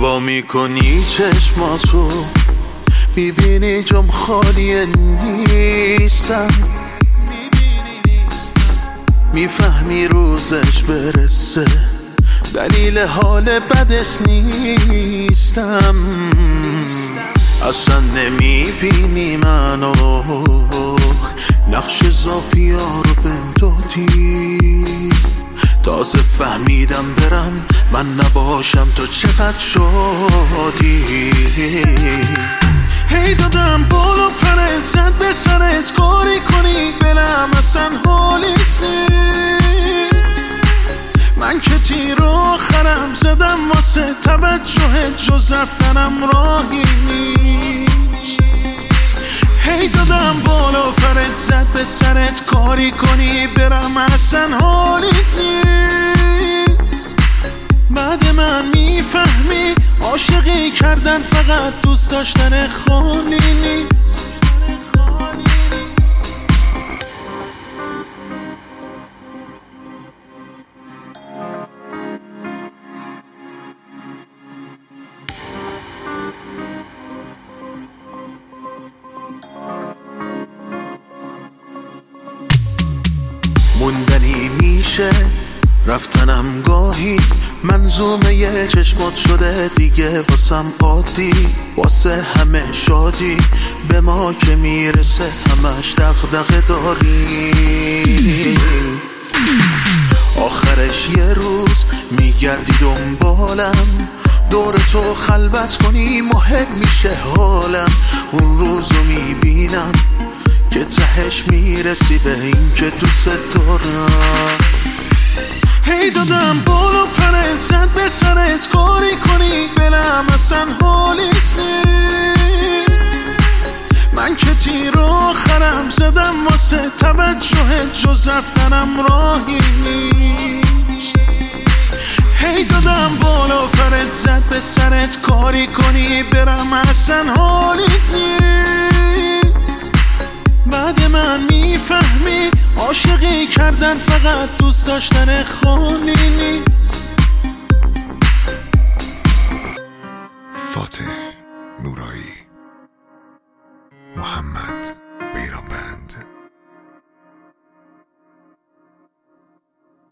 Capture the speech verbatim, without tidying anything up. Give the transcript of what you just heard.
وا میکنی چشماتو میبینی جام خالی نیستم، میفهمی روزش برسه دلیل حال بدش نیستم. اصلا نمیبینی منو، نقش زافیا رو بهم دادی، تازه فهمیدم برم من نباشم تو چقدر شادی. هی دادم بالا پرت زد به سرت کاری کنی بلم اصلا حالیت نیست. من که تیر آخرم زدم واسه توجهت جز رفتنم راهی نیست. هی دادم بالا پرت زد به سرت کاری کنی برم اصلا حالیت نیست. بعد من میفهمی عاشقی کردن فقط دوست داشتن خالی نیست. موندنی میشه رفتنم گاهی، منظومه یه چشمات شده دیگه واسم عادی، واسه همه شادی به ما که میرسه همش دغدغه داری. آخرش یه روز میگردی دنبالم، دور تو خلوت کنی مهم میشه حالم. اون روزو میبینم که تهش میرسی به این که دوست دارم. هی دادم بالا پرت زد به سرت کاری کنی بلم اصلا حالیت نیست. من که تیر آخرم زدم واسه توجهت جز رفتنم راهی نیست. هی دادم بالا پرت زد به سرت کاری کنی برم اصلا حالیت نیست. بعد من میفهمی عاشقی کردن فقط دوست داشتن خالی نیست. فاتح نورایی، محمد